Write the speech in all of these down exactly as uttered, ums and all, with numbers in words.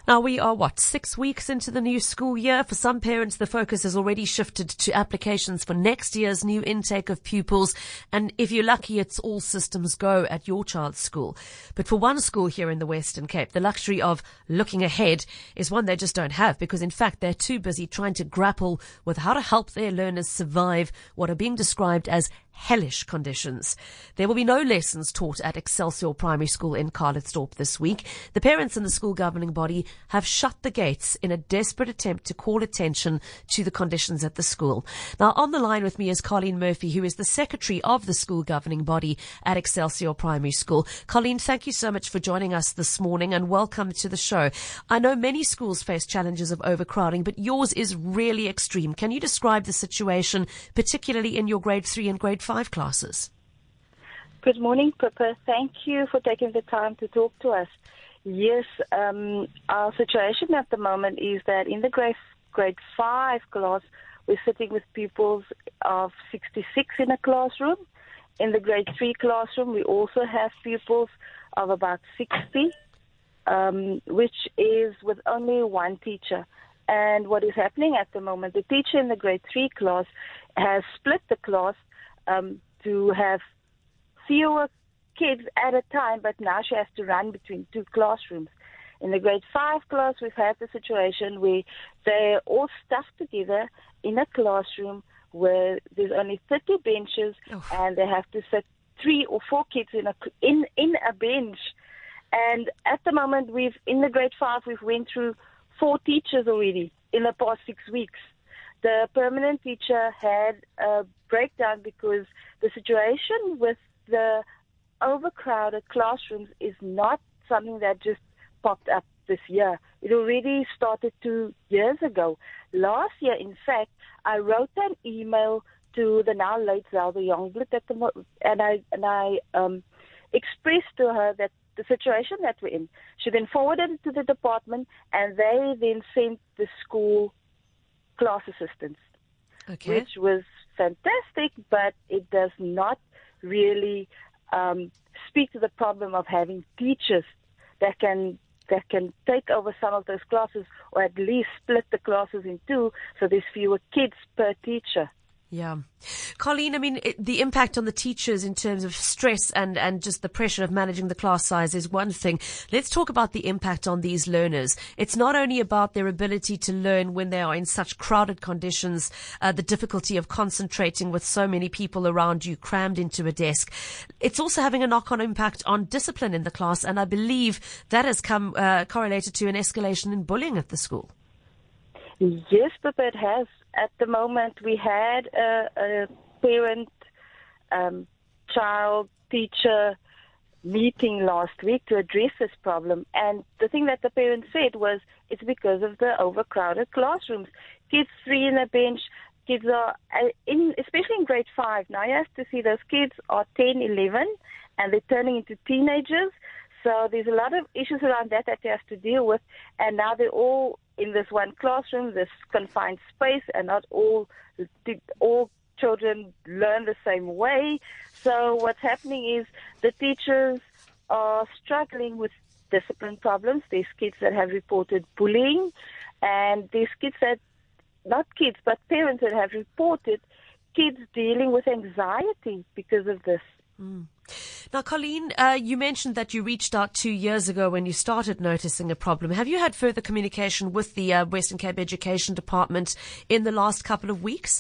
Now we are, what, six weeks into the new school year? For some parents, the focus has already shifted to applications for next year's new intake of pupils. And if you're lucky, it's all systems go at your child's school. But for one school here in the Western Cape, the luxury of looking ahead is one they just don't have, because in fact, they're too busy trying to grapple with how to help their learners survive what are being described as hellish conditions. There will be no lessons taught at Excelsior Primary School in Calitzdorp this week. The parents and the school governing body have shut the gates in a desperate attempt to call attention to the conditions at the school. Now, on the line with me is Colleen Murphy, who is the secretary of the school governing body at Excelsior Primary School. Colleen, thank you so much for joining us this morning and welcome to the show. I know many schools face challenges of overcrowding, but yours is really extreme. Can you describe the situation, particularly in your grade three and grade five classes? Good morning, Pippa. Thank you for taking the time to talk to us. Yes, um, our situation at the moment is that in the grade, grade five class, we're sitting with pupils of sixty-six in a classroom. In the grade three classroom, we also have pupils of about sixty, um, which is with only one teacher. And what is happening at the moment, the teacher in the grade three class has split the class um, to have fewer kids at a time, but now she has to run between two classrooms. In the grade five class, we've had the situation where they're all stuffed together in a classroom where there's only thirty benches, oh. and they have to sit three or four kids in a in in a bench. And at the moment, we've in the grade five, we've went through four teachers already in the past six weeks. The permanent teacher had a breakdown because the situation with the overcrowded classrooms is not something that just popped up this year. It already started two years ago. Last year, in fact, I wrote an email to the now late Zelda Youngblood at the mo- and I and I um, expressed to her that the situation that we're in. She then forwarded it to the department, and they then sent the school class assistants, okay. which was fantastic, but it does not really um, speak to the problem of having teachers that can that can take over some of those classes, or at least split the classes in two, so there's fewer kids per teacher. Yeah. Colleen, I mean, it, the impact on the teachers in terms of stress and, and just the pressure of managing the class size is one thing. Let's talk about the impact on these learners. It's not only about their ability to learn when they are in such crowded conditions, uh, the difficulty of concentrating with so many people around you crammed into a desk. It's also having a knock-on impact on discipline in the class, and I believe that has come uh, correlated to an escalation in bullying at the school. Yes, but it has. At the moment, we had a, a parent, um, child, teacher meeting last week to address this problem. And the thing that the parents said was it's because of the overcrowded classrooms. Kids three in a bench, kids are, in, especially in grade five. Now you have to see those kids are ten, eleven, and they're turning into teenagers. So there's a lot of issues around that that you have to deal with. And now they're all in this one classroom, this confined space, and not all all children learn the same way. So what's happening is the teachers are struggling with discipline problems. There's kids that have reported bullying, and there's kids that, not kids, but parents that have reported kids dealing with anxiety because of this. Mm. Now, Colleen, uh, you mentioned that you reached out two years ago when you started noticing a problem. Have you had further communication with the uh, Western Cape Education Department in the last couple of weeks?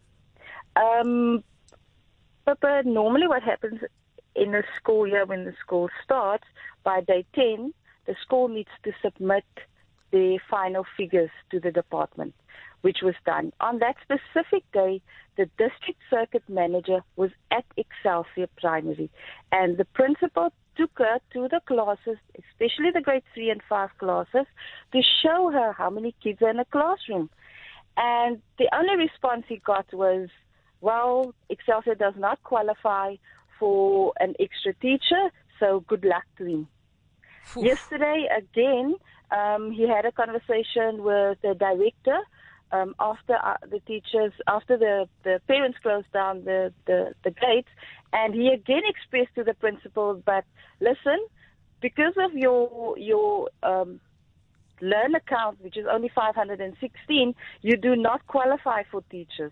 Um, but, but normally what happens in a school year when the school starts, by day ten, the school needs to submit the final figures to the department, which was done. On that specific day, the district circuit manager was at Excelsior Primary, and the principal took her to the classes, especially the grade three and five classes, to show her how many kids are in a classroom. And the only response he got was, well, Excelsior does not qualify for an extra teacher, so good luck to him. Oof. Yesterday, again, um, he had a conversation with the director Um, after uh, the teachers, after the, the parents closed down the, the, the gates, and he again expressed to the principal, but listen, because of your your um, learner count, which is only five hundred sixteen, you do not qualify for teachers.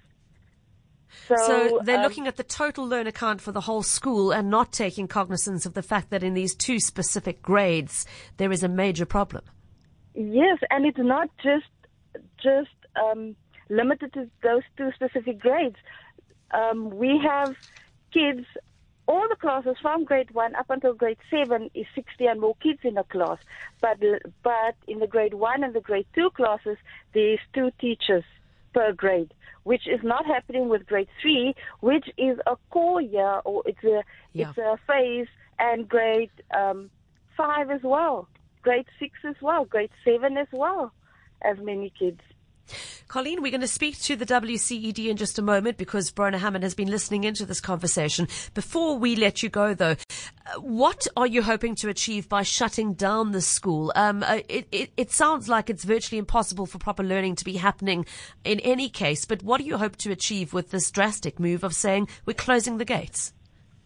So, so they're um, looking at the total learner count for the whole school and not taking cognizance of the fact that in these two specific grades, there is a major problem. Yes, and it's not just just um, limited to those two specific grades. Um, we have kids, all the classes from grade one up until grade seven is sixty and more kids in a class. But but in the grade one and the grade two classes, there's two teachers per grade, which is not happening with grade three, which is a core year, or it's a yeah. it's a phase, and grade um, five as well, grade six as well, grade seven as well, as many kids. Colleen, we're going to speak to the W C E D in just a moment because Brona Hammond has been listening into this conversation. Before we let you go, though, what are you hoping to achieve by shutting down the school? Um, it, it, it sounds like it's virtually impossible for proper learning to be happening in any case, but what do you hope to achieve with this drastic move of saying we're closing the gates?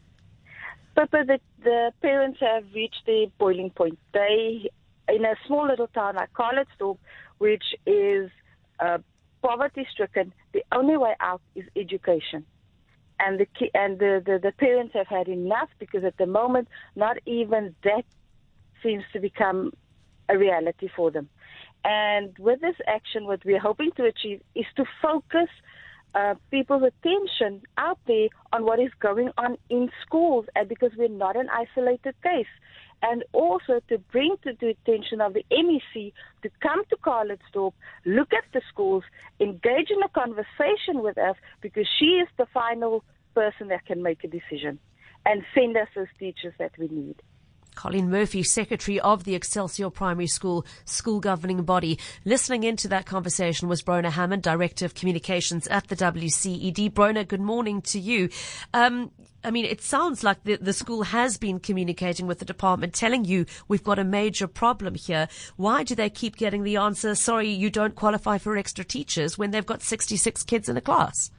Papa, the, the parents have reached the boiling point. They, in a small little town like Calitzdorp, which is uh, poverty-stricken, the only way out is education. And the ki- and the, the, the parents have had enough because at the moment, not even that seems to become a reality for them. And with this action, what we're hoping to achieve is to focus uh, people's attention out there on what is going on in schools, and because we're not an isolated case. And also to bring to the attention of the M E C to come to Calitzdorp, look at the schools, engage in a conversation with us, because she is the final person that can make a decision and send us those teachers that we need. Colleen Murphy, Secretary of the Excelsior Primary School School Governing Body. Listening into that conversation was Brona Hammond, Director of Communications at the W C E D. Brona, good morning to you. Um, I mean, it sounds like the, the school has been communicating with the department, telling you we've got a major problem here. Why do they keep getting the answer, sorry, you don't qualify for extra teachers, when they've got sixty-six kids in a class?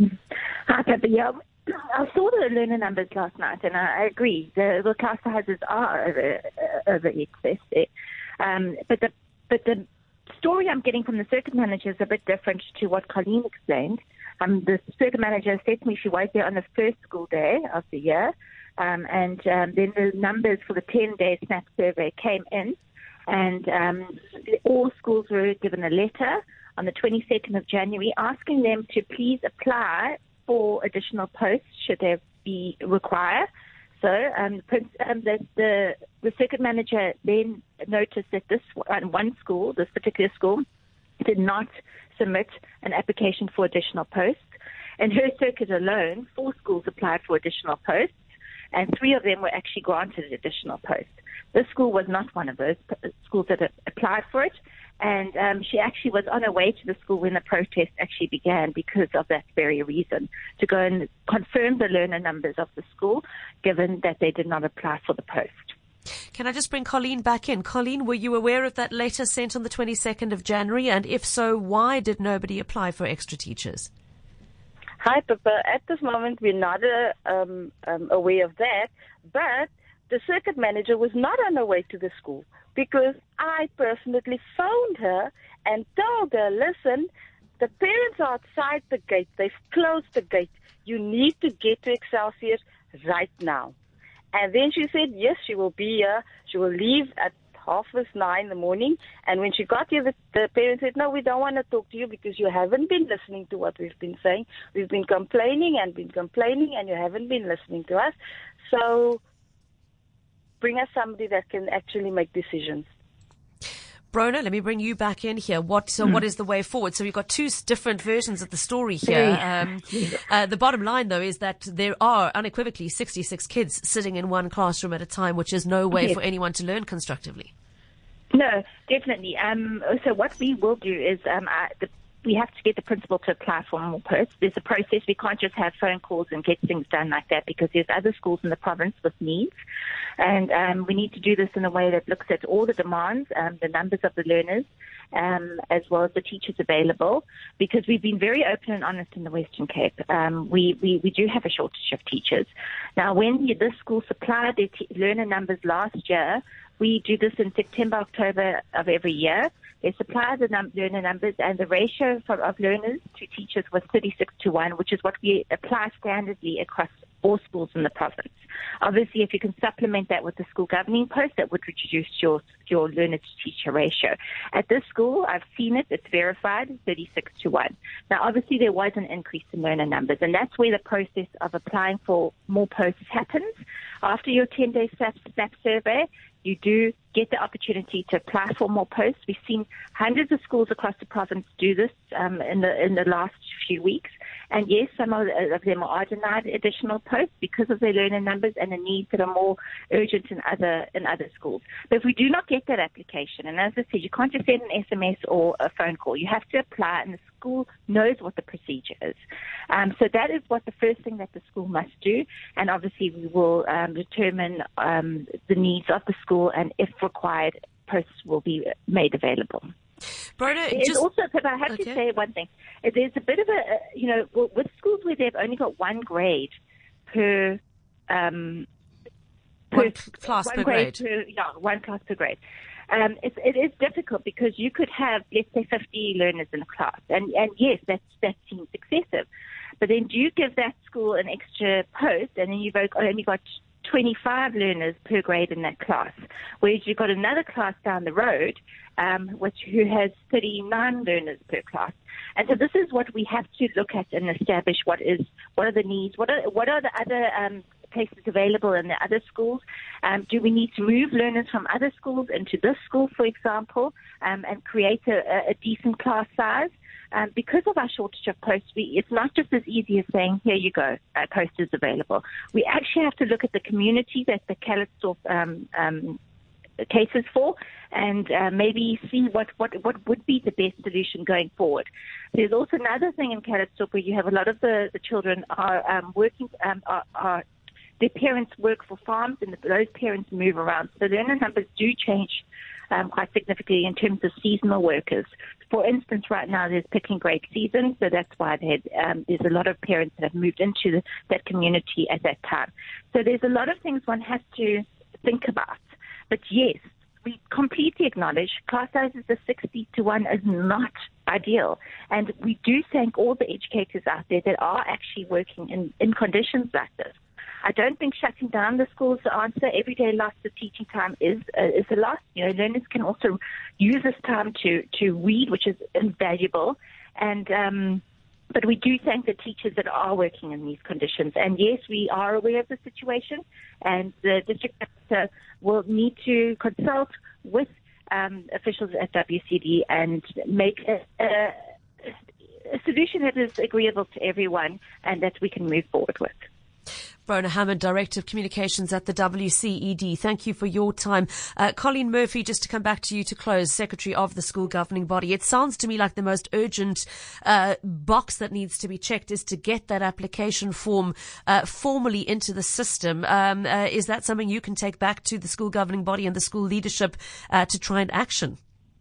Hi, Pepper. Yeah, I saw the learner numbers last night, and I, I agree. The, the class sizes are over, uh, over excess there. Um, but the but the story I'm getting from the circuit manager is a bit different to what Colleen explained. Um, the circuit manager said to me she was there on the first school day of the year, um, and um, then the numbers for the ten-day SNAP survey came in, and um, all schools were given a letter on the twenty-second of January asking them to please apply for additional posts should there be required. So um, um, the, the, the circuit manager then noticed that this one school, this particular school, did not submit an application for additional posts. In her circuit alone, four schools applied for additional posts, and three of them were actually granted additional posts. This school was not one of those schools that applied for it, and um, she actually was on her way to the school when the protest actually began because of that very reason, to go and confirm the learner numbers of the school, given that they did not apply for the post. Can I just bring Colleen back in? Colleen, were you aware of that letter sent on the twenty-second of January? And if so, why did nobody apply for extra teachers? Hi, Pippa. At this moment, we're not uh, um, um, aware of that, but the circuit manager was not on her way to the school, because I personally phoned her and told her, listen, the parents are outside the gate. They've closed the gate. You need to get to Excelsior right now. And then she said, yes, she will be here. She will leave at half past nine in the morning. And when she got here, the, the parents said, no, we don't want to talk to you because you haven't been listening to what we've been saying. We've been complaining and been complaining, and you haven't been listening to us. So bring us somebody that can actually make decisions. Brona, let me bring you back in here. What so mm. what is the way forward? So we've got two different versions of the story here. Um, uh, the bottom line, though, is that there are unequivocally sixty-six kids sitting in one classroom at a time, which is no way yes. for anyone to learn constructively. No, definitely. Um, so what we will do is um, uh, the we have to get the principal to apply for more posts. There's a process. We can't just have phone calls and get things done like that, because there's other schools in the province with needs. And um, we need to do this in a way that looks at all the demands, um, the numbers of the learners, um, as well as the teachers available, because we've been very open and honest in the Western Cape. Um, we, we, we do have a shortage of teachers. Now, when this school supplied their t- learner numbers last year We do this in September, October of every year. They supply the num- learner numbers, and the ratio for, of learners to teachers was thirty-six to one, which is what we apply standardly across all schools in the province. Obviously, if you can supplement that with the school governing post, that would reduce your your learner to teacher ratio. At this school, I've seen it, it's verified, thirty-six to one. Now, obviously, there was an increase in learner numbers, and that's where the process of applying for more posts happens. After your ten-day SNAP, SNAP survey, you do get the opportunity to apply for more posts. We've seen hundreds of schools across the province do this um, in the in the last few weeks. And yes, some of them are denied additional posts because of their learner numbers and the needs that are more urgent in other in other schools. But if we do not get that application, and as I said, you can't just send an S M S or a phone call. You have to apply, and the school knows what the procedure is. Um, so that is what the first thing that the school must do. And obviously, we will um, determine um, the needs of the school, and if required, posts will be made available. Brona, There's just, also, but I have okay. to say one thing. There's a bit of a, you know, with schools where they've only got one grade per, um, one per class one per grade, grade. Per, yeah, one class per grade. Um, it's, it is difficult because you could have, let's say, fifty learners in a class, and and yes, that's that seems excessive. But then do you give that school an extra post, and then you've only got twenty-five learners per grade in that class, whereas you've got another class down the road, um, which who has thirty-nine learners per class. And so this is what we have to look at and establish what is what are the needs, what are what are the other um, places available in the other schools. Um, do we need to move learners from other schools into this school, for example, um, and create a, a decent class size? Um, because of our shortage of posts, we, it's not just as easy as saying, here you go, a post is available. We actually have to look at the community that the Calitzdorp um, um, cases for, and uh, maybe see what, what, what would be the best solution going forward. There's also another thing in Calitzdorp where you have a lot of the, the children are um, working, um, are, are their parents work for farms, and those parents move around. So learner numbers do change um, quite significantly in terms of seasonal workers. For instance, right now there's picking grape season, so that's why they had, um, there's a lot of parents that have moved into the, that community at that time. So there's a lot of things one has to think about. But yes, we completely acknowledge class sizes of sixty to one is not ideal. And we do thank all the educators out there that are actually working in, in conditions like this. I don't think shutting down the schools is the answer. Everyday loss of teaching time is uh, is a loss. You know, learners can also use this time to, to read, which is invaluable. And um, but we do thank the teachers that are working in these conditions. And yes, we are aware of the situation, and the district director will need to consult with um, officials at W C D and make a, a, a solution that is agreeable to everyone and that we can move forward with. Brona Hammond, Director of Communications at the W C E D. Thank you for your time. Uh, Colleen Murphy, just to come back to you to close, Secretary of the School Governing Body. It sounds to me like the most urgent uh, box that needs to be checked is to get that application form uh, formally into the system. Um, uh, is that something you can take back to the School Governing Body and the school leadership uh, to try and action?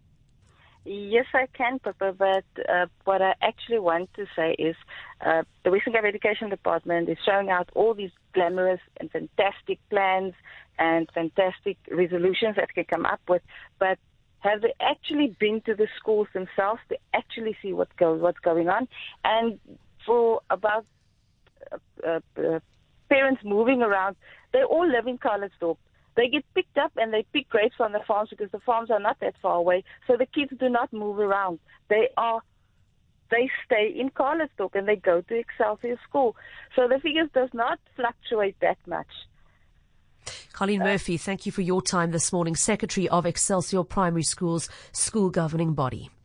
Yes, I can, Pippa, but uh, what I actually want to say is uh, the Western Cape Education Department is showing out all these glamorous and fantastic plans and fantastic resolutions that can come up with, but have they actually been to the schools themselves to actually see what go, what's going on? And for about uh, uh, uh, parents moving around, they all live in Calitzdorp. They get picked up and they pick grapes on the farms because the farms are not that far away. So the kids do not move around. They are, they stay in Calitzdorp and they go to Excelsior School. So the figures does not fluctuate that much. Colleen uh, Murphy, thank you for your time this morning, Secretary of Excelsior Primary Schools School Governing Body.